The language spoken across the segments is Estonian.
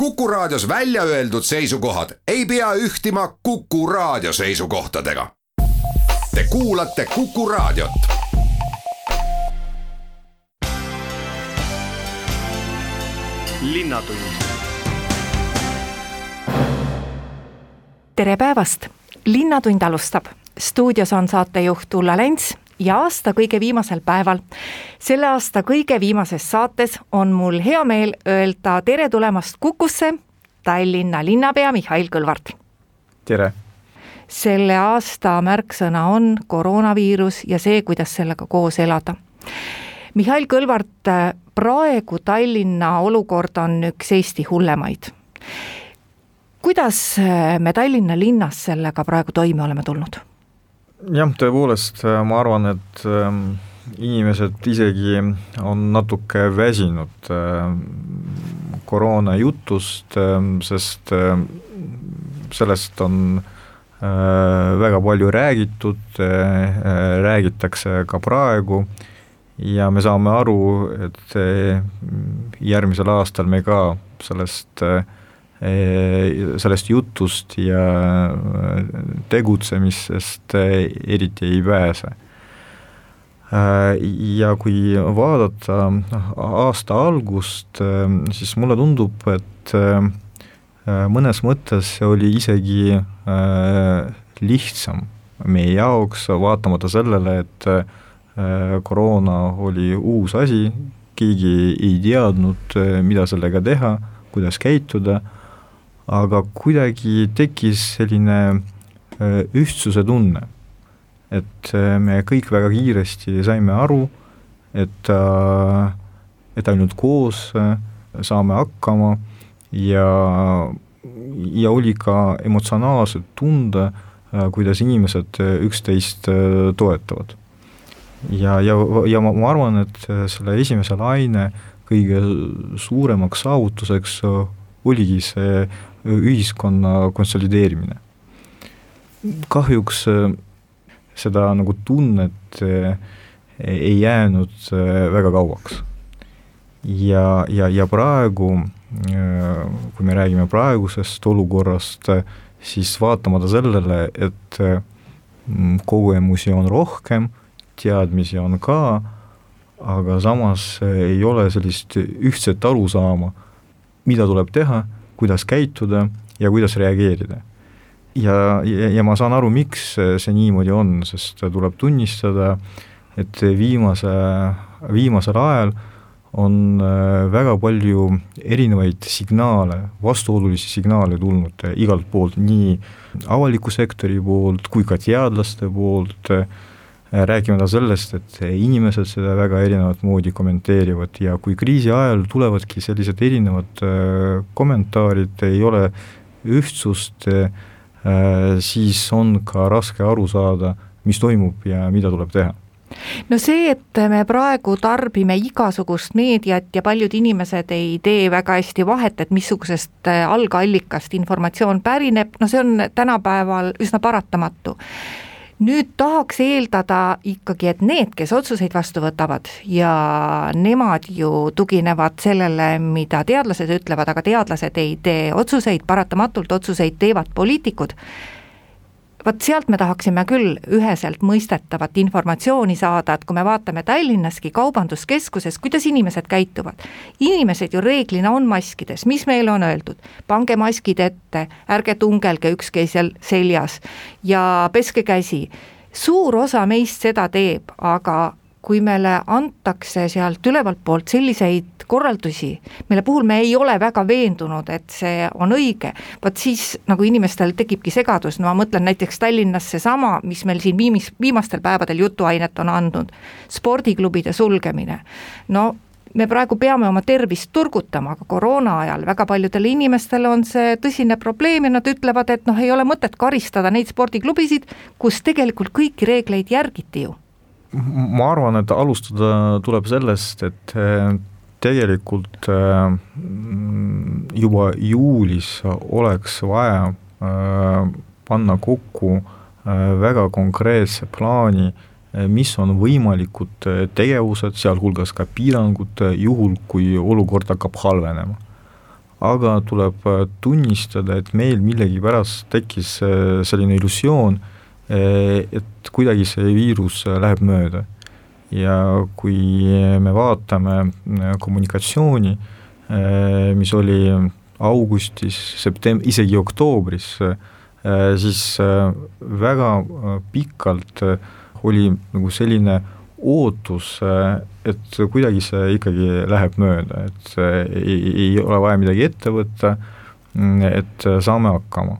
Kuku Raadios välja öeldud seisukohad ei pea ühtima Kuku Raadio seisukohtadega. Te kuulate Kuku Raadiot. Linnatund. Tere päevast! Linnatund alustab. Stuudios on saatejuht Ulla Lents ja aasta kõige viimasel päeval. Selle aasta kõige viimases saates on mul hea meel öelda tere tulemast Kukusse Tallinna linnapea Mihhail Kõlvart. Tere! Selle aasta märksõna on koroonaviirus ja see, kuidas sellega koos elada. Mihhail Kõlvart, praegu Tallinna olukord on üks Eesti hullemaid. Kuidas me Tallinna linnas sellega praegu toime oleme tulnud? Jah, tõepoolest, ma arvan, et inimesed isegi on natuke väsinud koroona jutust, sest sellest on väga palju räägitud, räägitakse ka praegu ja me saame aru, et järgmisel aastal me ka sellest jutust ja tegutsemisest eriti ei pääse. Ja kui vaadata aasta algust, siis mulle tundub, et mõnes mõttes see oli isegi lihtsam meie jaoks, vaatamata sellele, et koroona oli uus asi, keegi ei teadnud, mida sellega teha, kuidas käituda, aga kuidagi tekkis selline ühtsuse tunne, et me kõik väga kiiresti saime aru, et ainult koos saame hakkama ja oli ka emotsionaalselt tunda, kuidas inimesed üksteist toetavad. Ja ma arvan, et selle esimese laine kõige suuremaks saavutuseks oligi see ühiskonna konsolideerimine. Kahjuks seda nagu tunnet ei jäänud väga kauaks. Ja praegu, kui me räägime praegusest olukorrast, siis vaatamata sellele, et kogemusi on rohkem, teadmisi on ka, aga samas ei ole sellist ühtset arusaama, mida tuleb teha, kuidas käituda ja kuidas reageerida. Ja ma saan aru, miks see niimoodi on, sest tuleb tunnistada, et viimasel ajal on väga palju erinevaid signaale, vastuolulisi signaale tulnud igalt poolt, nii avaliku sektori poolt kui ka teadlaste poolt, rääkimata sellest, et inimesed seda väga erinevat moodi kommenteerivad ja kui kriisi ajal tulevadki sellised erinevad kommentaarid, ei ole ühtsust, siis on ka raske aru saada, mis toimub ja mida tuleb teha. No see, et me praegu tarbime igasugust meediat ja paljud inimesed ei tee väga hästi vahet, et missugusest algallikast informatsioon pärineb, no see on tänapäeval üsna paratamatu. Nüüd tahaks eeldada ikkagi, et need, kes otsuseid vastu võtavad ja nemad ju tuginevad sellele, mida teadlased ütlevad, aga teadlased ei tee otsuseid, paratamatult otsuseid teevad poliitikud. Vaat sealt me tahaksime küll üheselt mõistetavat informatsiooni saada, et kui me vaatame Tallinnaski kaubanduskeskuses, kuidas inimesed käituvad. Inimesed ju reeglina on maskides, mis meile on öeldud? Pange maskid ette, ärge tungelge üksteisel seljas ja peske käsi. Suur osa meist seda teeb, aga kui meile antakse sealt ülevalt poolt selliseid korraldusi, mille puhul me ei ole väga veendunud, et see on õige, vaat siis nagu inimestel tekibki segadus, no ma mõtlen näiteks Tallinnas seesama, mis meil siin viimastel päevadel jutuainet on andnud, spordiklubide sulgemine. No me praegu peame oma tervist turgutama, aga koroona ajal väga paljudele inimestele on see tõsine probleem ja nad ütlevad, et ei ole mõtet karistada neid spordiklubisid, kus tegelikult kõiki reegleid järgiti ju. Ma arvan, et alustada tuleb sellest, et tegelikult juba juulis oleks vaja panna kokku väga konkreetse plaani, mis on võimalikud tegevused, sealhulgas ka piirangud juhul, kui olukord hakkab halvenema. aga tuleb tunnistada, et meil millegipärast tekkis selline illusioon, et kuidagi see viirus läheb mööda. Ja kui me vaatame kommunikatsiooni, mis oli augustis, isegi oktoobris, siis väga pikalt oli nagu selline ootus, et kuidagi see ikkagi läheb mööda, et ei ole vaja midagi ette võtta, et saame hakkama.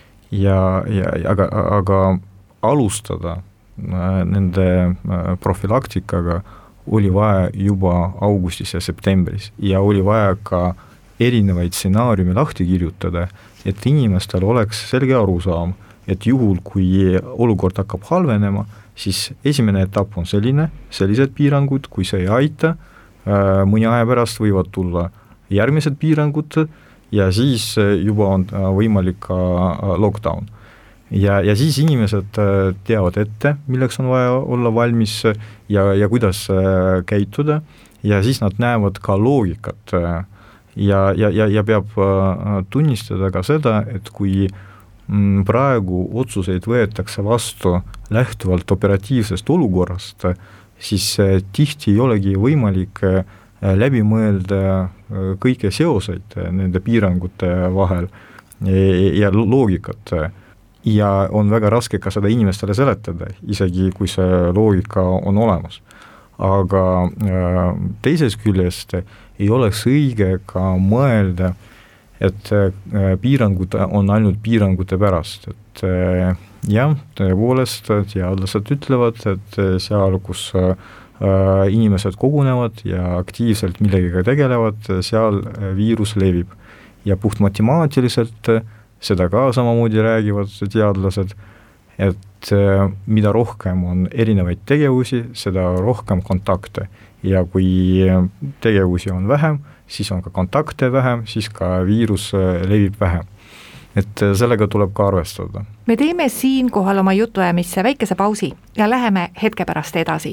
Aga alustada nende profilaktikaga oli vaja juba augustis ja septembris ja oli vaja ka erinevaid stsenaariume lahti kirjutada, et inimestel oleks selge arusaam, et juhul, kui olukord hakkab halvenema, siis esimene etapp on sellised piirangud, kui see ei aita, mõni aja pärast võivad tulla järgmised piirangud ja siis juba on võimalik ka lockdown. Ja siis inimesed teavad ette, milleks on vaja olla valmis ja kuidas käituda ja siis nad näevad ka loogikat ja peab tunnistada ka seda, et kui praegu otsuseid võetakse vastu lähtuvalt operatiivsest olukorrast, siis tihti ei olegi võimalik läbi mõelda kõiki seoseid nende piirangute vahel ja loogikat. Ja on väga raske ka seda inimestele seletada, isegi kui see loogika on olemas. Aga teises küljest ei oleks õige ka mõelda, et piirangud on ainult piirangute pärast, et jah, tõepoolest teadlased ütlevad, et seal, kus inimesed kogunevad ja aktiivselt millegiga tegelevad, seal viirus levib. Ja puht matemaatiliselt seda ka samamoodi räägivad teadlased, et mida rohkem on erinevaid tegevusi, seda rohkem kontakte. Ja kui tegevusi on vähem, siis on ka kontakte vähem, siis ka viirus levib vähem. Et sellega tuleb ka arvestada. Me teeme siinkohal oma jutuajamisse väikese pausi ja läheme hetke pärast edasi.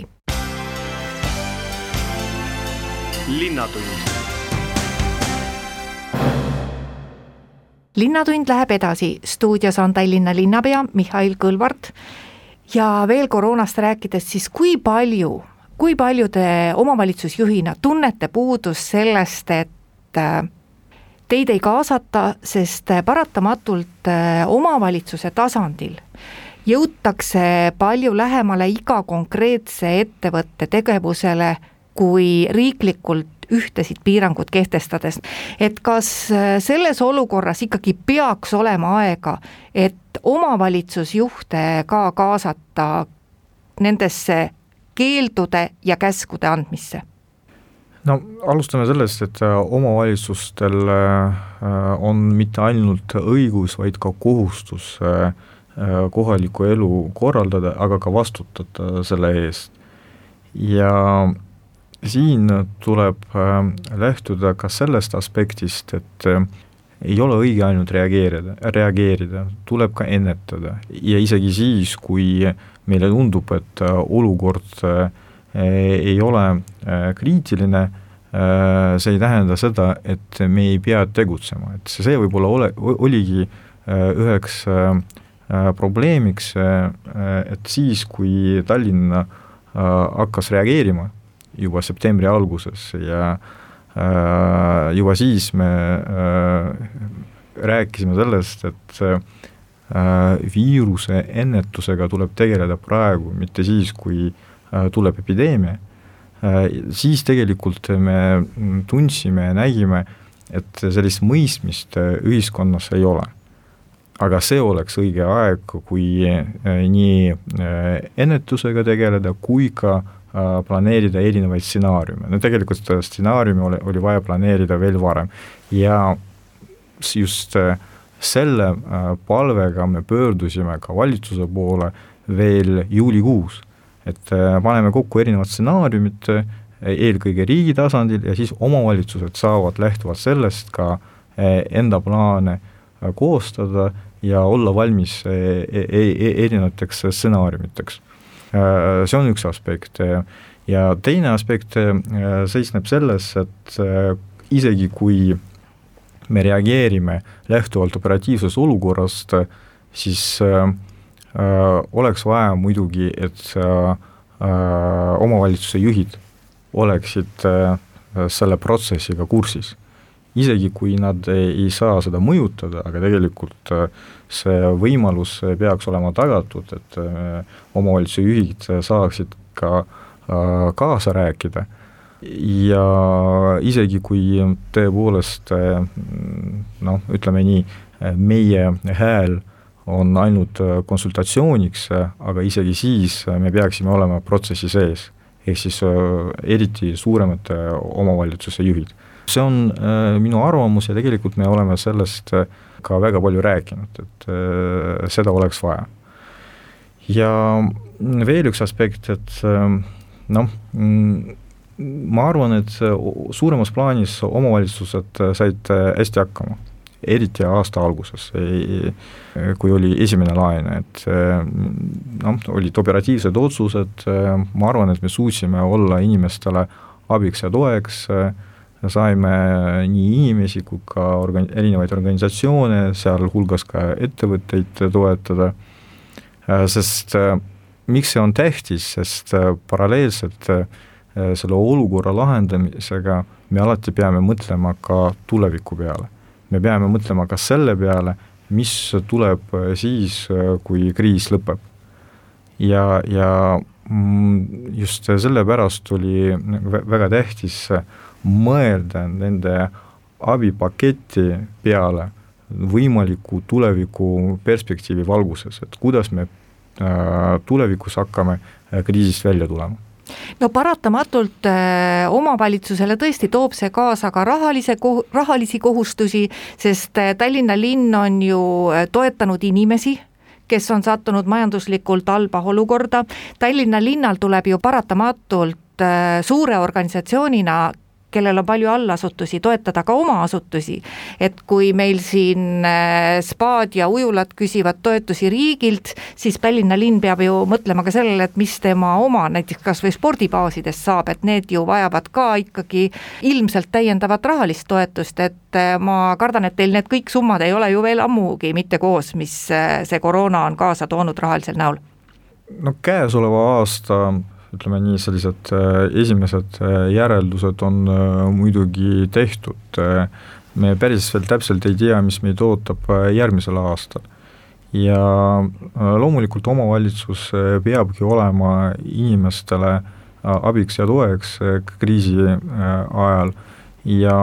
Linnatund. Linnatund läheb edasi. Stuudios on Tallinna linnapea Mihhail Kõlvart ja veel koroonast rääkides, siis kui palju te omavalitsusjuhina tunnete puudust sellest, et teid ei kaasata, sest paratamatult omavalitsuse tasandil jõutakse palju lähemale iga konkreetse ettevõtte tegevusele kui riiklikult ühtesid piirangud kehtestades. Et kas selles olukorras ikkagi peaks olema aega, et omavalitsusjuhte ka kaasata nendesse keeldude ja käskude andmisse? No alustame sellest, et omavalitsustel on mitte ainult õigus, vaid ka kohustus kohaliku elu korraldada, aga ka vastutada selle eest. Ja siin tuleb lähtuda ka sellest aspektist, et ei ole õige ainult reageerida, tuleb ka ennetada ja isegi siis, kui meile tundub, et olukord ei ole kriitiline, see ei tähenda seda, et me ei pea tegutsema, et see võib-olla oligi üheks probleemiks, et siis, kui Tallinna hakkas reageerima juba septembri alguses ja juba siis me rääkisime sellest, et viiruse ennetusega tuleb tegeleda praegu, mitte siis, kui tuleb epideemia, siis tegelikult me tundsime ja nägime, et sellist mõistmist ühiskonnas ei ole. Aga see oleks õige aeg, kui nii ennetusega tegeleda, kui ka planeerida erinevaid stsenaariume. No tegelikult stsenaariumi oli vaja planeerida veel varem. Ja just selle palvega me pöördusime ka valitsuse poole veel juulikuus. Et paneme kokku erinevad stsenaariumid, eelkõige riigi tasandil ja siis omavalitsused saavad lähtuvalt sellest ka enda plaane koostada ja olla valmis erinevateks stsenaariumiteks. See on üks aspekt ja teine aspekt seisneb selles, et isegi kui me reageerime lähtuvalt operatiivsest olukorrast, siis oleks vaja muidugi, et omavalitsuse juhid oleksid selle protsessiga kursis. Isegi kui nad ei saa seda mõjutada, aga tegelikult see võimalus peaks olema tagatud, et omavalitsuse juhid saaksid ka kaasa rääkida. Ja isegi kui tõepoolest, ütleme nii, meie hääl on ainult konsultatsiooniks, aga isegi siis me peaksime olema protsessi sees, ehk siis eriti suuremate omavalitsuse juhid. See on minu arvamus ja tegelikult me oleme sellest ka väga palju rääkinud, et seda oleks vaja. Ja veel üks aspekt, et ma arvan, et suuremas plaanis omavalitsused said hästi hakkama, eriti aasta alguses, kui oli esimene laine, et olid operatiivsed otsused, ma arvan, et me suutsime olla inimestele abiks ja toeks, saime nii inimesi kui ka erinevaid organisatsioone, seal hulgas ka ettevõtteid toetada, sest miks see on tähtis, sest paralleelselt selle olukorra lahendamisega me alati peame mõtlema ka tuleviku peale. Me peame mõtlema ka selle peale, mis tuleb siis, kui kriis lõpeb. Ja just sellepärast oli väga tähtis mõelda nende abipaketti peale võimaliku tuleviku perspektiivi valguses, et kuidas me tulevikus hakkame kriisist välja tulema. No paratamatult omavalitsusele tõesti toob see kaasa ka rahalisi kohustusi, sest Tallinna linn on ju toetanud inimesi, kes on sattunud majanduslikult halba olukorda. Tallinna linnal tuleb ju paratamatult suure organisatsioonina, kellel on palju allasutusi, toetada ka oma asutusi, et kui meil siin spaad ja ujulad küsivad toetusi riigilt, siis Tallinna linn peab ju mõtlema ka sellele, et mis tema oma näiteks kas või spordibaasidest saab, et need ju vajavad ka ikkagi ilmselt täiendavat rahalist toetust, et ma kardan, et teil need kõik summad ei ole ju veel ammugi mitte koos, mis see koroona on kaasa toonud rahalisel näol. No käesoleva aasta ütleme nii, sellised esimesed järeldused on muidugi tehtud. Me päris veel täpselt ei tea, mis meid ootab järgmisel aastal. Ja loomulikult omavalitsus peabki olema inimestele abiks ja toeks kriisi ajal. Ja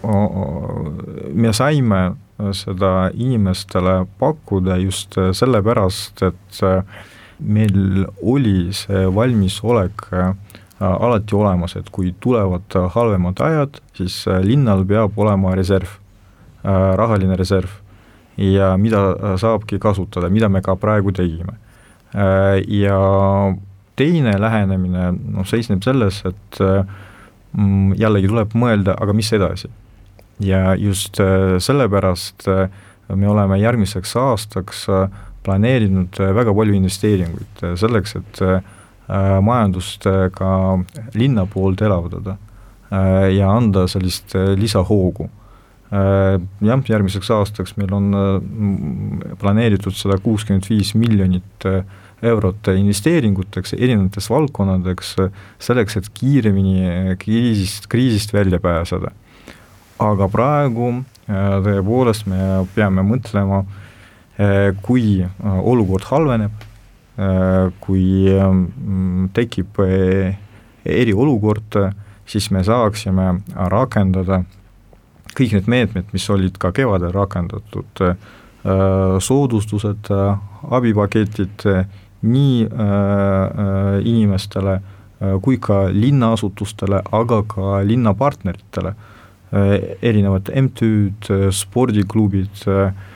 me saime seda inimestele pakkuda just sellepärast, et meil oli see valmisolek alati olemas, et kui tulevad halvemad ajad, siis linnal peab olema reserv, rahaline reserv ja mida saabki kasutada, mida me ka praegu tegime. Ja teine lähenemine seisneb selles, et jällegi tuleb mõelda, aga mis edasi. Ja just sellepärast me oleme järgmiseks aastaks planeerinud väga palju investeeringuid selleks, et majandust ka linna poolt elavdada ja anda sellist lisahoogu. Järgmiseks aastaks meil on planeeritud 165 miljonit eurot investeeringuteks erinevates valdkonnadeks selleks, et kiiremini kriisist välja pääseda. Aga praegu tõepoolest me peame mõtlema, kui olukord halveneb, kui tekib eriolukord, siis me saaksime rakendada kõik need meetmed, mis olid ka kevadel rakendatud, soodustused, abipaketid nii inimestele kui ka linnaasutustele, aga ka linnapartneritele, erinevad MTÜ-d, spordiklubid,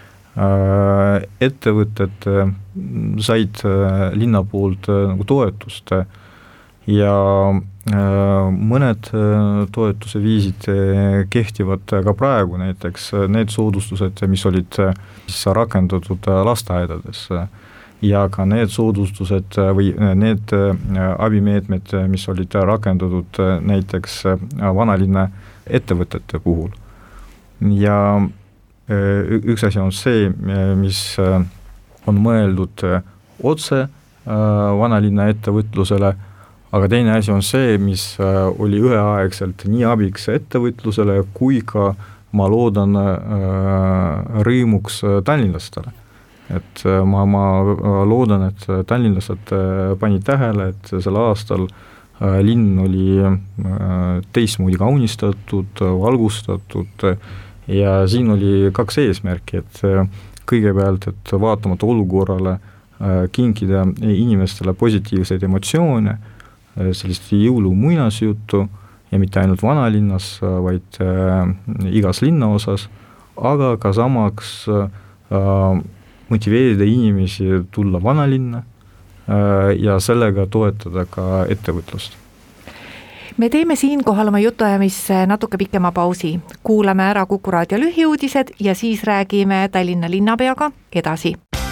ettevõtted said linna poolt nagu toetust ja mõned toetuse viisid kehtivad ka praegu, näiteks need soodustused, mis olid rakendatud lasteaedades ja ka need soodustused või need abimeetmed, mis olid rakendatud näiteks vanalinna ettevõtete puhul. Ja üks asi on see, mis on mõeldud otse vanalinna ettevõtlusele, aga teine asi on see, mis oli üheaegselt nii abiks ettevõtlusele kui ka, ma loodan, rõõmuks tallinlastele. Et ma loodan, et tallinlased panid tähele, et sel aastal linn oli teistmoodi kaunistatud, valgustatud ja siin oli 2 eesmärki, et kõigepealt, et vaatamata olukorrale kinkida inimestele positiivseid emotsioone, sellist jõulumuinasjuttu ja mitte ainult vanalinnas, vaid igas linnaosas, aga ka samaks motiveerida inimesi tulla vanalinna ja sellega toetada ka ettevõtlust. Me teeme siinkohal oma jutuajamisse natuke pikema pausi. Kuulame ära Kuku Raadio lühiuudised ja siis räägime Tallinna linnapeaga edasi.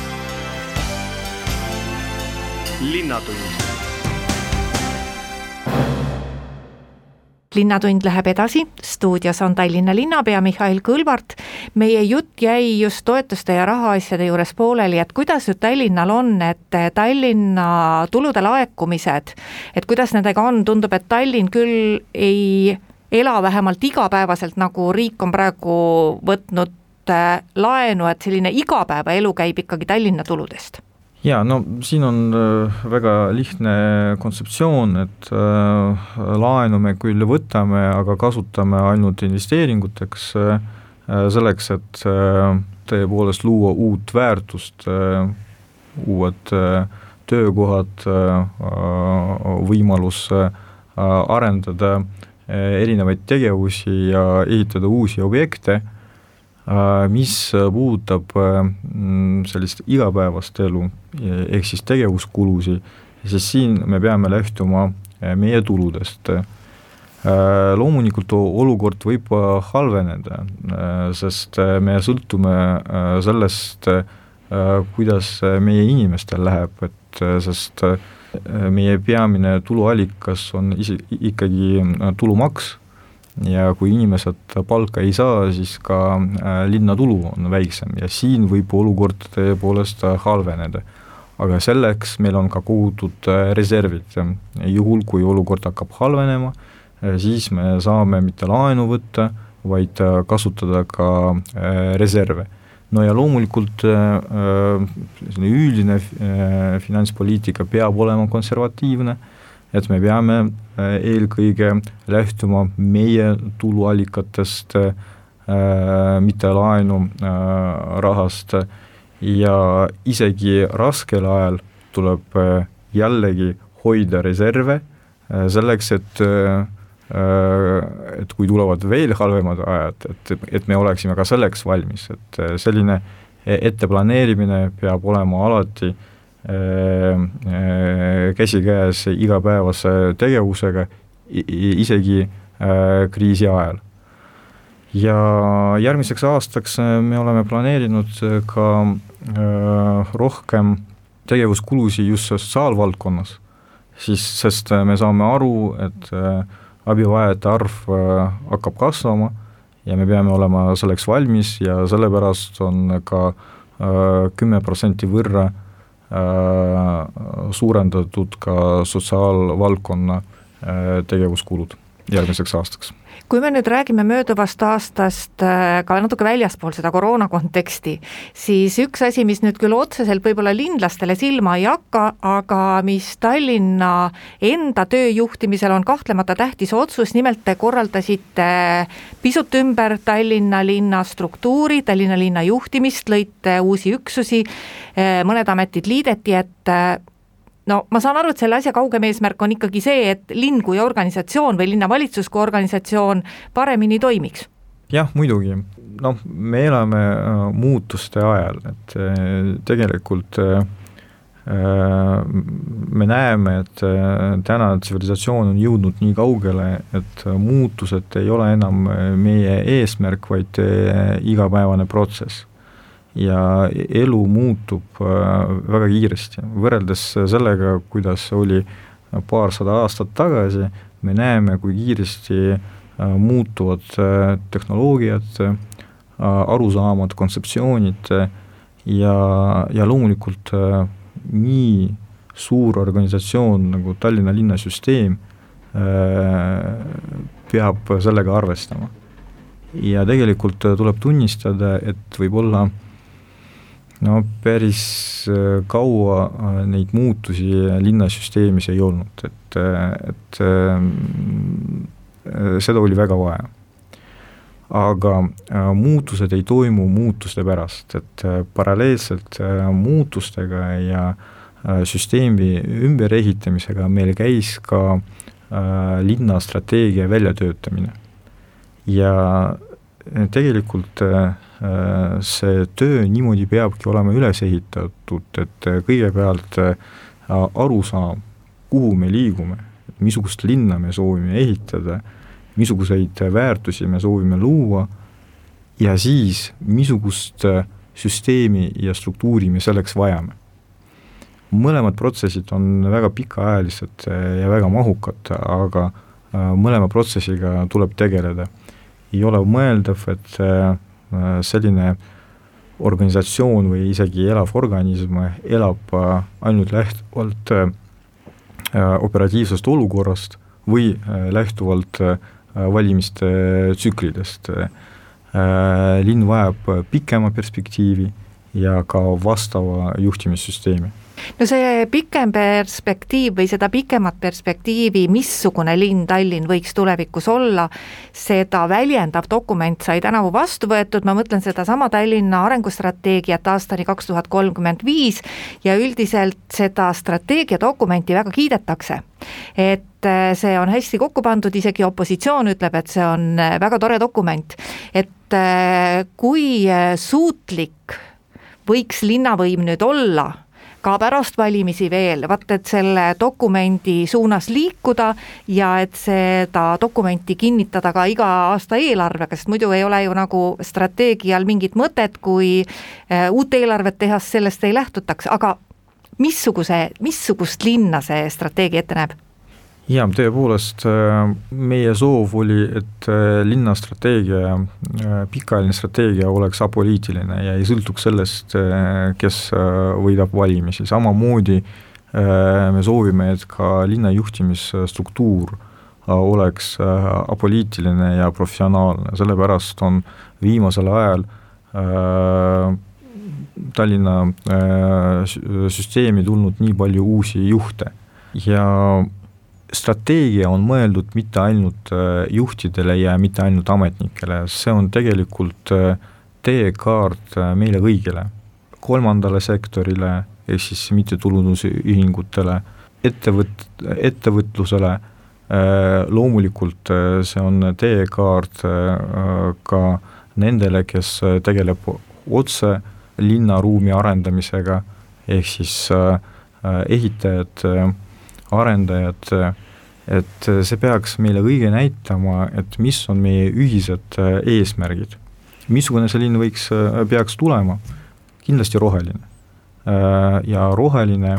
Linnatund. Linnatund läheb edasi, stuudios on Tallinna linnapea Mihhail Kõlvart. Meie jutt jäi just toetuste ja rahaasjade juures pooleli, et kuidas nüüd Tallinnal on, et Tallinna tulude laekumised, et kuidas nendega on, tundub, et Tallinn küll ei ela vähemalt igapäevaselt, nagu riik on praegu võtnud laenu, et selline igapäevaelu käib ikkagi Tallinna tuludest. Ja, no siin on väga lihtne kontseptsioon, et laenu me küll võtame, aga kasutame ainult investeeringuteks selleks, et tõepoolest luua uut väärtust, uued töökohad, võimalus arendada erinevaid tegevusi ja ehitada uusi objekte, mis puudutab sellist igapäevast elu, ehk siis tegevuskulusi, siis siin me peame lähtuma meie tuludest. Loomulikult olukord võib halveneda, sest me sõltume sellest, kuidas meie inimestel läheb, et sest meie peamine tuluallikas on ikkagi tulumaks, ja kui inimesed palka ei saa, siis ka linnatulu on väiksem ja siin võib olukord tõepoolest halveneda. Aga selleks meil on ka kogutud reservid. Juhul, kui olukord hakkab halvenema, siis me saame mitte laenu võtta, vaid kasutada ka reserve. No ja loomulikult üldine finantspoliitika peab olema konservatiivne, et me peame eelkõige lähtuma meie tuluallikatest, mitte laenu rahast ja isegi raskel ajal tuleb jällegi hoida reserve selleks, et kui tulevad veel halvemad ajad, et me oleksime ka selleks valmis, et selline etteplaneerimine peab olema alati käsikäes igapäevase tegevusega, isegi kriisi ajal. Ja järgmiseks aastaks me oleme planeerinud ka rohkem tegevuskulusi just sotsiaalvaldkonnas, sest me saame aru, et abivajajate arv hakkab kasvama ja me peame olema selleks valmis ja sellepärast on ka 10% võrra suurendatud ka sotsiaalvaldkonna tegevuskulud järgmiseks aastaks. Kui me nüüd räägime mööduvast aastast ka natuke väljaspool seda koroona konteksti, siis üks asi, mis nüüd küll otseselt võib-olla linlastele silma ei hakka, aga mis Tallinna enda tööjuhtimisel on kahtlemata tähtis otsus, nimelt te korraldasite pisut ümber Tallinna linna struktuuri, Tallinna linna juhtimist, lõite uusi üksusi, mõned ametid liideti, et no ma saan aru, et selle asja kaugem eesmärk on ikkagi see, et linn kui organisatsioon või linnavalitsus kui organisatsioon paremini toimiks. Jah, muidugi. No, me elame muutuste ajal, et tegelikult me näeme, et täna tsivilisatsioon on jõudnud nii kaugele, et muutused ei ole enam meie eesmärk, vaid igapäevane protsess. Ja elu muutub väga kiiresti. Võrreldes sellega, kuidas oli paarsada aastat tagasi, me näeme, kui kiiresti muutuvad tehnoloogiad, arusaamad, kontseptsioonid ja loomulikult nii suur organisatsioon nagu Tallinna linnasüsteem peab sellega arvestama. Ja tegelikult tuleb tunnistada, et võib-olla päris kaua neid muutusi linnasüsteemis ei olnud, et seda oli väga vaja. Aga muutused ei toimu muutuste pärast, et paralleelselt muutustega ja süsteemi ümberehitamisega meil käis ka linnastrateegia väljatöötamine. Ja tegelikult see töö niimoodi peabki olema üles ehitatud, et kõigepealt arusaam, kuhu me liigume, missugust linna me soovime ehitada, missuguseid väärtusi me soovime luua ja siis missugust süsteemi ja struktuuri me selleks vajame. Mõlemad protsessid on väga pikaajalised ja väga mahukad, aga mõlema protsessiga tuleb tegeleda. Ei ole mõeldav, et selline organisatsioon või isegi elav organism elab ainult lähtuvalt operatiivsest olukorrast või lähtuvalt valimiste tsüklidest. Linn vajab pikema perspektiivi ja ka vastava juhtimissüsteemi. No see pikem perspektiiv või seda pikemat perspektiivi, missugune linn Tallinn võiks tulevikus olla, seda väljendav dokument sai tänavu vastu võetud, ma mõtlen seda sama Tallinna arengustrateegiat aastani 2035 ja üldiselt seda strateegiadokumenti väga kiidetakse. Et see on hästi kokku pandud, isegi opositsioon ütleb, et see on väga tore dokument, et kui suutlik võiks linnavõim nüüd olla ka pärast valimisi veel, vaat et selle dokumendi suunas liikuda ja et seda dokumenti kinnitada ka iga aasta eelarvega, sest muidu ei ole ju nagu strateegial mingit mõtet, kui uut eelarvet tehas sellest ei lähtutaks, aga missugust linna see strateegia ette näeb? Ja, tõepoolest meie soov oli, et linnastrateegia, pikaajaline strateegia oleks apoliitiline ja ei sõltuks sellest, kes võidab valimisi. Samamoodi me soovime, et ka linna juhtimisstruktuur oleks apoliitiline ja professionaalne. Sellepärast on viimasel ajal Tallinna süsteemi tulnud nii palju uusi juhte ja strateegia on mõeldud mitte ainult juhtidele ja mitte ainult ametnikele, see on tegelikult teekaart meile kõigile, kolmandale sektorile, ehk siis mittetulundusühingutele, ettevõtlusele, loomulikult see on teekaart ka nendele, kes tegeleb otse linnaruumi arendamisega, ehk siis ehitajad, arendajad, et see peaks meile kõige näitama, et mis on meie ühised eesmärgid. Missugune see linn peaks tulema? Kindlasti roheline. Ja roheline,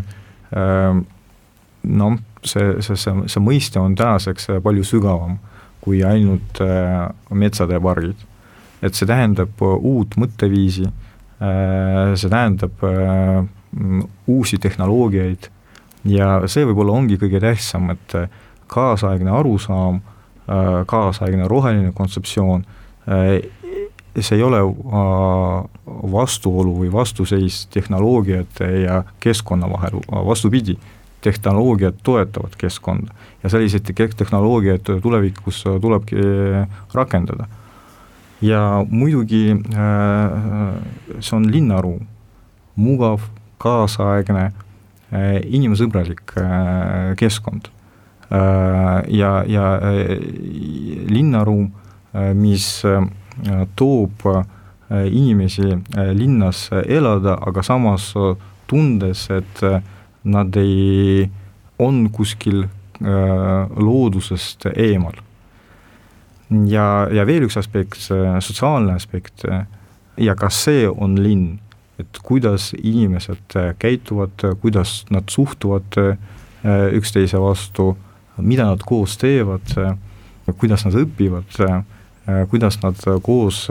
see mõiste on tänaseks palju sügavam kui ainult metsade pargid. Et see tähendab uut mõtteviisi, see tähendab uusi tehnoloogiaid ja see võib-olla ongi kõige tähtsam, et kaasaegne arusaam, kaasaegne roheline kontseptsioon, see ei ole vastuolu või vastuseis tehnoloogiate ja keskkonna vahel, vastupidi, tehnoloogiad toetavad keskkonda ja sellised tehnoloogiad tulevikus tulebki rakendada. Ja muidugi see on linnaruum, mugav, kaasaegne, inimesõbralik keskkond ja linnaruum, mis toob inimesi linnas elada, aga samas tundes, et nad ei on kuskil loodusest eemal. Ja veel üks aspekt, sotsiaalne aspekt ja ka see on linn, et kuidas inimesed käituvad, kuidas nad suhtuvad üksteise vastu, mida nad koos teevad, kuidas nad õpivad, kuidas nad koos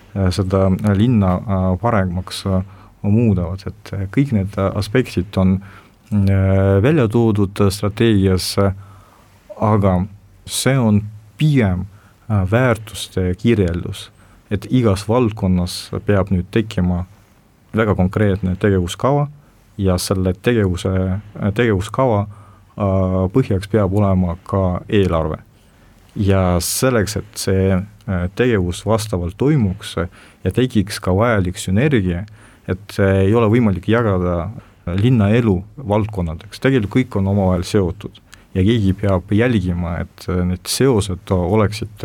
seda linna paremaks muudavad, et kõik need aspektid on välja toodud strateegias, aga see on pigem väärtuste kirjeldus, et igas valdkonnas peab nüüd tekkima väga konkreetne tegevuskava ja selle tegevuskava põhjaks peab olema ka eelarve. Ja selleks, et see tegevus vastavalt toimuks ja tekiks ka vajalik sünergia, et ei ole võimalik jagada linnaelu valdkonnadeks, tegelikult kõik on omavahel seotud ja keegi peab jälgima, et need seosed oleksid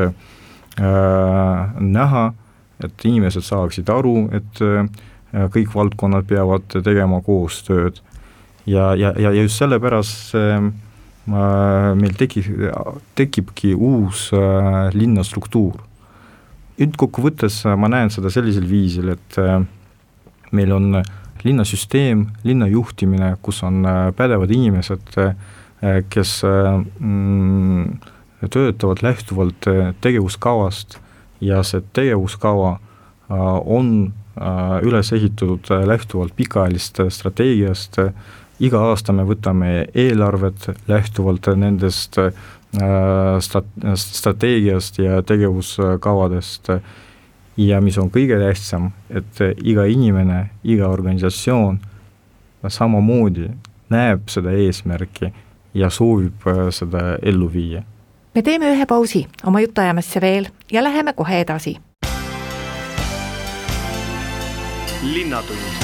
näha, et inimesed saaksid aru, et kõik valdkonnad peavad tegema koostööd ja just sellepärast meil tekibki uus linnastruktuur. Üldkokkuvõttes ma näen seda sellisel viisil, et meil on linnasüsteem, linnajuhtimine, kus on pädevad inimesed, kes töötavad lähtuvalt tegevuskavast ja see tegevuskava on üles ehitatud lähtuvalt pikaajalist strateegiast. Iga aasta me võtame eelarvet lähtuvalt nendest strateegiast ja tegevuskavadest ja mis on kõige tähtsam, et iga inimene, iga organisatsioon samamoodi näeb seda eesmärki ja soovib seda ellu viia. Me teeme ühe pausi oma jutuajamisse veel ja läheme kohe edasi. Linnatund.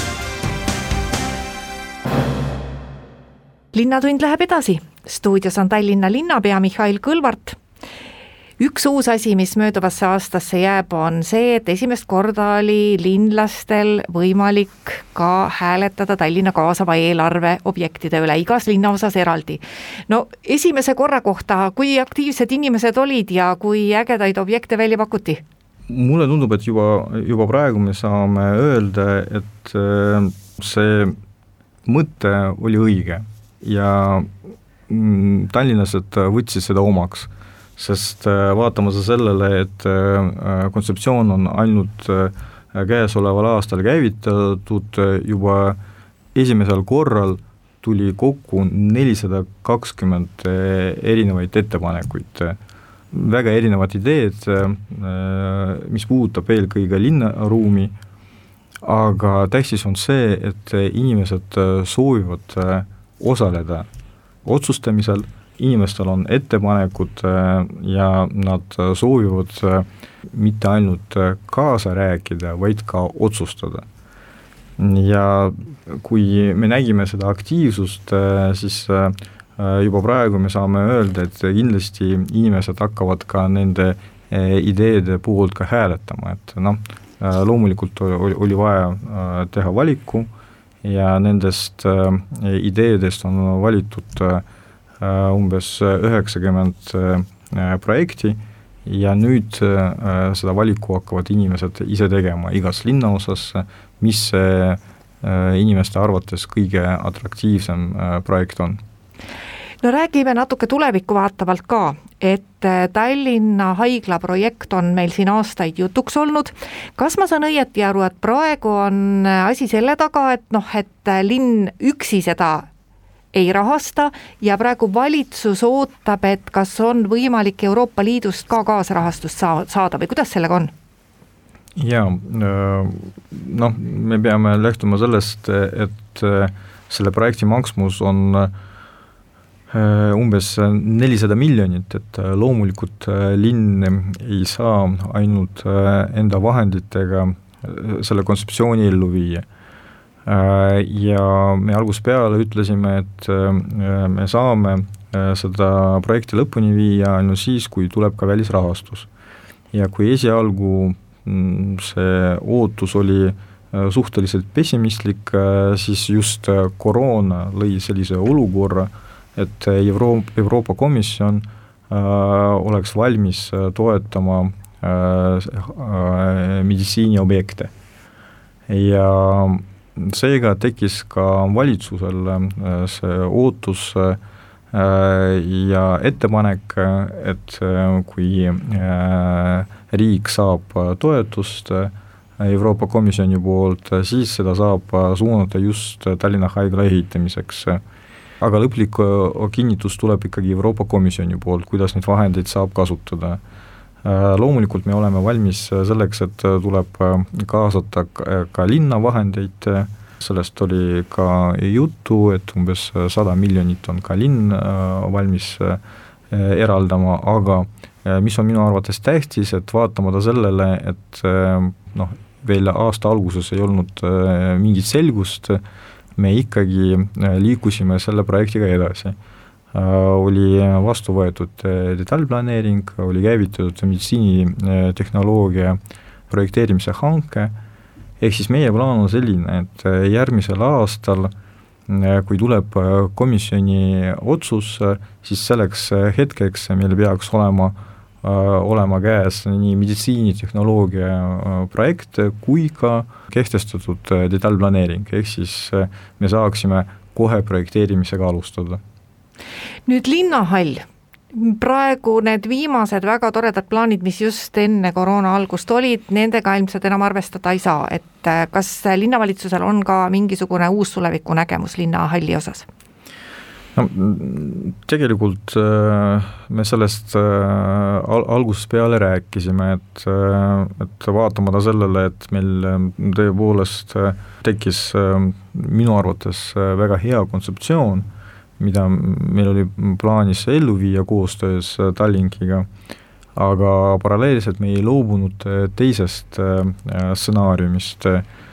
Linnatund läheb edasi. Stuudios on Tallinna linnapea Mihhail Kõlvart. Üks uus asi, mis mööduvasse aastasse jääb, on see, et esimest korda oli linlastel võimalik ka hääletada Tallinna kaasava eelarve objektide üle igas linnaosas eraldi. No esimese korra kohta, kui aktiivsed inimesed olid ja kui ägedaid objekte välja pakuti? Mulle tundub, et juba praegu me saame öelda, et see mõte oli õige ja tallinlased võtsid seda omaks, sest vaatamata sellele, et kontseptsioon on ainult käesoleval aastal käivitatud, juba esimesel korral tuli kokku 420 erinevaid ettepanekuid, väga erinevad ideed, mis puudutab eelkõige linnaruumi, aga tähtis on see, et inimesed soovivad osaleda otsustamisel, inimestel on ettepanekud ja nad soovivad mitte ainult kaasa rääkida, vaid ka otsustada. Ja kui me nägime seda aktiivsust, siis juba praegu me saame öelda, et kindlasti inimesed hakkavad ka nende ideede poolt ka hääletama, et loomulikult oli vaja teha valiku ja nendest ideedest on valitud umbes 90 projekti ja nüüd seda valiku hakkavad inimesed ise tegema igas linnaosas, mis inimeste arvates kõige atraktiivsem projekt on. No räägime natuke tulevikku vaatavalt ka, et Tallinna haigla projekt on meil siin aastaid jutuks olnud. Kas ma saan õieti aru, et praegu on asi selle taga, et linn üksi seda ei rahasta ja praegu valitsus ootab, et kas on võimalik Euroopa Liidust ka kaasrahastust saada või kuidas sellega on? Jaa, me peame lähtuma sellest, et selle projekti maksmus on umbes 400 miljonit, et loomulikult linn ei saa ainult enda vahenditega selle kontseptsiooni ellu viia. Ja me algusest peale ütlesime, et me saame seda projekti lõpuni viia ainult siis, kui tuleb ka välisrahastus. Ja kui esialgu see ootus oli suhteliselt pessimistlik, siis just koroona lõi sellise olukorra, et Euroopa Komisjon oleks valmis toetama meditsiiniobjekte. Ja seega tekkis ka valitsusel see ootus ja ettepanek, et kui riik saab toetust, Euroopa Komisjoni poolt, siis seda saab suunata just Tallinna haigla ehitamiseks. Aga lõplik kinnitus tuleb ikkagi Euroopa Komisjoni poolt, kuidas neid vahendeid saab kasutada. Loomulikult me oleme valmis selleks, et tuleb kaasata ka linna vahendeid, sellest oli ka juttu, et umbes 100 miljonit on ka linn valmis eraldama, aga mis on minu arvates tähtis, et vaatamata sellele, et veel aasta alguses ei olnud mingit selgust, me ikkagi liikusime selle projektiga edasi. Oli vastu võetud detailplaneering, oli käivitatud meditsiinitehnoloogia projekteerimise hanke, ehk siis meie plaan on selline, et järgmisel aastal, kui tuleb komisjoni otsus, siis selleks hetkeks meil peaks olema käes nii meditsiinitehnoloogia projekt kui ka kehtestatud detailplaneering, ehk siis me saaksime kohe projekteerimisega alustada. Nüüd linnahall, praegu need viimased väga toredad plaanid, mis just enne koroona algust olid, nendega ilmselt enam arvestada ei saa, et kas linnavalitsusel on ka mingisugune uus tuleviku nägemus linnahalli osas? No, tegelikult me sellest algusest peale rääkisime, et vaatamata sellele, et meil tõepoolest tekkis minu arvates väga hea kontseptsioon, mida meil oli plaanis ellu viia koostöös Tallinkiga, aga paralleelselt me ei loobunud teisest stsenaariumist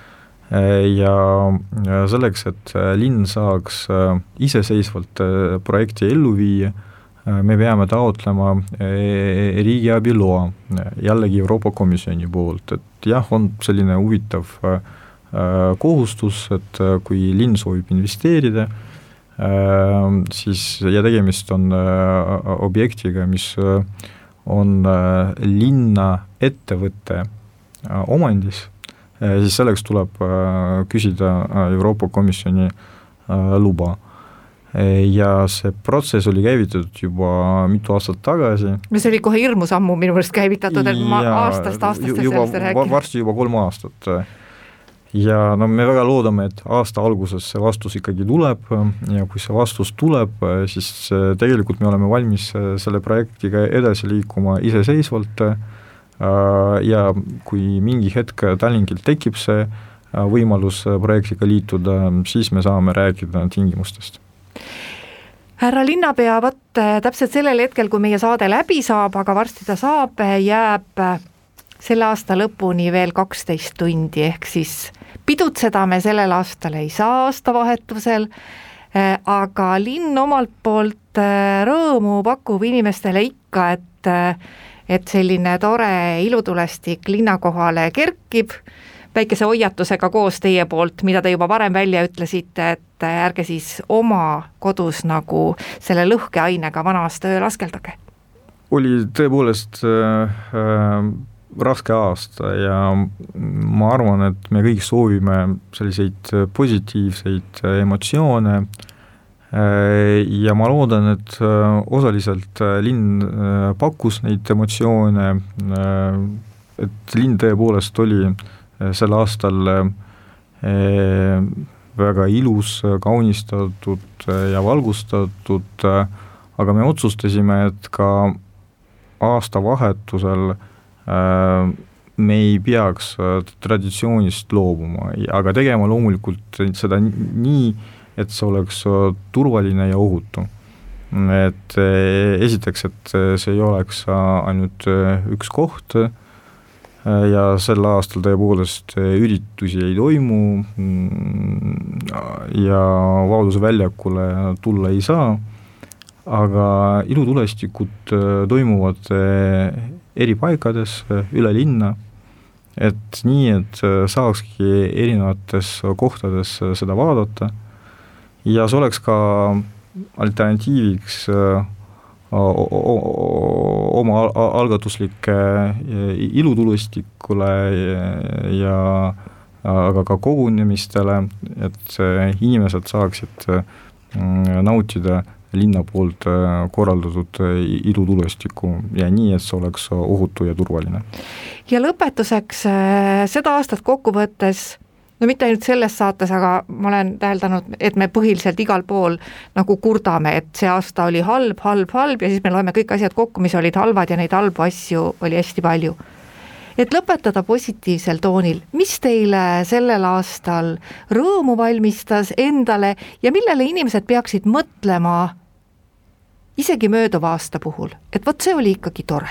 ja selleks, et linn saaks iseseisvalt projekti ellu viia, me peame taotlema riigiabi loa jällegi Euroopa Komisjoni poolt, et jah, on selline huvitav kohustus, et kui linn soovib investeerida, siis ja tegemist on objektiga, mis on linna ettevõtte omandis, siis selleks tuleb küsida Euroopa Komisjoni luba. Ja see protsess oli käivitatud juba mitu aastat tagasi. See oli kohe hirmus ammu minu meelest käivitatud, et ma aastast sellest räägin. Varsti juba 3 aastat. Ja me väga loodame, et aasta alguses see vastus ikkagi tuleb ja kui see vastus tuleb, siis tegelikult me oleme valmis selle projektiga edasi liikuma iseseisvalt ja kui mingi hetk Tallinkil tekib see võimalus projektiga liituda, siis me saame rääkida tingimustest. Härra linnapea, täpselt sellel hetkel, kui meie saade läbi saab, aga varsti ta saab, jääb selle aasta lõpuni veel 12 tundi, ehk siis pidutseda me sellel aastal ei saa aastavahetusel, aga linn omalt poolt rõõmu pakub inimestele ikka, et selline tore ilutulestik linna kohale kerkib, väikese hoiatusega koos teie poolt, mida te juba varem välja ütlesite, et ärge siis oma kodus nagu selle lõhkeainega vana aasta ööl askeldage. Oli tõepoolest raske aasta ja ma arvan, et me kõik soovime selliseid positiivseid emotsioone ja ma loodan, et osaliselt linn pakkus neid emotsioone, et linn tõepoolest oli sel aastal väga ilus, kaunistatud ja valgustatud, aga me otsustasime, et ka aastavahetusel me ei peaks traditsioonist loobuma, aga tegema loomulikult seda nii, et see oleks turvaline ja ohutu. Et esiteks, et see ei oleks ainult üks koht ja sel aastal tõepoolest üritusi ei toimu ja Vabaduse väljakule tulla ei saa, aga ilutulestikud toimuvad eri paikades üle linna, et nii, et saakski erinevates kohtades seda vaadata ja see oleks ka alternatiiviks oma algatuslike ilutulestikule ja aga ka kogunemistele, et inimesed saaksid nautida linna poolt korraldatud ilutulestiku ja nii, et see oleks ohutu ja turvaline. Ja lõpetuseks seda aastat kokku võttes, no mitte ainult selles saates, aga ma olen täheldanud, et me põhiliselt igal pool nagu kurdame, et see aasta oli halb ja siis me loeme kõik asjad kokku, mis olid halvad ja neid halbu asju oli hästi palju. Et lõpetada positiivsel toonil, mis teile sellel aastal rõõmu valmistas endale ja millele inimesed peaksid mõtlema isegi mööduva aasta puhul, et vot see oli ikkagi tore?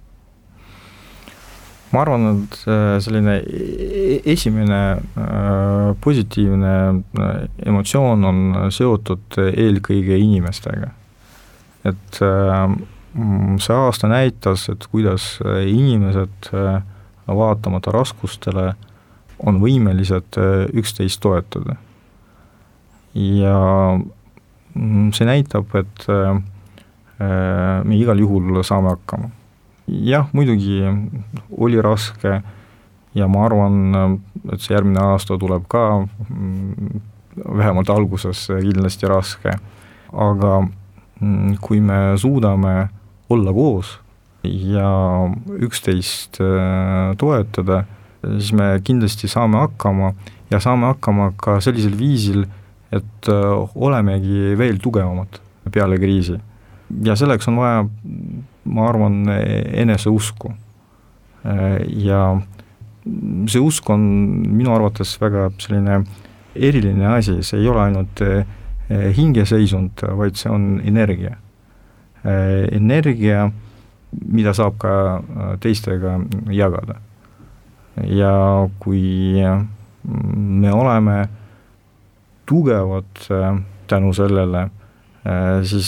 Ma arvan, et selline esimene positiivne emotsioon on seotud eelkõige inimestega. Et see aasta näitas, et kuidas inimesed vaatamata raskustele on võimelised üksteist toetada. Ja see näitab, et me igal juhul saame hakkama. Jah, muidugi oli raske ja ma arvan, et see järgmine aasta tuleb ka vähemalt alguses kindlasti raske, aga kui me suudame olla koos ja üksteist toetada, siis me kindlasti saame hakkama ja saame hakkama ka sellisel viisil, et olemegi veel tugevamad peale kriisi. Ja selleks on vaja, ma arvan, eneseusku. Ja see usk on minu arvates väga selline eriline asi, see ei ole ainult hingeseisund, vaid see on energia. Energia, mida saab ka teistega jagada. Ja kui me oleme tugevad tänu sellele, siis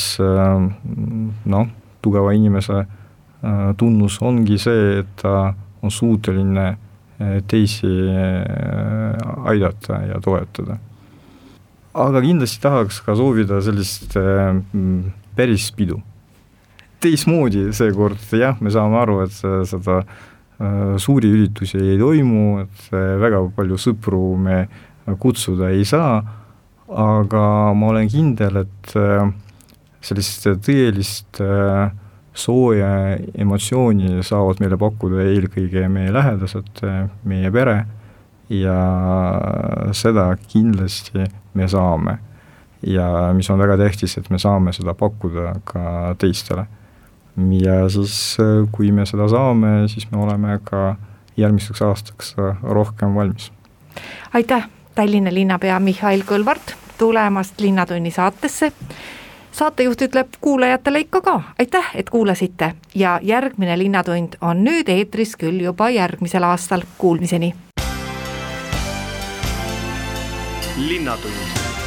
tugeva inimese tunnus ongi see, et ta on suuteline teisi aidata ja toetada. Aga kindlasti tahaks ka soovida sellist päris pidu. Teismoodi seekord, jah, me saame aru, et seda suuri üritusi ei toimu, et väga palju sõpru me kutsuda ei saa, aga ma olen kindel, et sellist tõelist sooja emotsiooni saavad meile pakkuda eelkõige meie lähedased, meie pere ja seda kindlasti me saame. Ja mis on väga tähtis, et me saame seda pakkuda ka teistele. Ja siis, kui me seda saame, siis me oleme ka järgmisteks aastaks rohkem valmis. Aitäh, Tallinna linnapea Mihhail Kõlvart tulemast Linnatunni saatesse. Saatejuht ütleb kuulajatele ikka ka. Aitäh, et kuulasite ja järgmine Linnatund on nüüd eetris küll juba järgmisel aastal. Kuulmiseni! Linnatund.